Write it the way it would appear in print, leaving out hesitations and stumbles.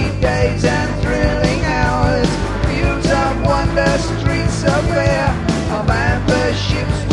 days and thrilling hours, fields of wonder, streets of fear, of amber ships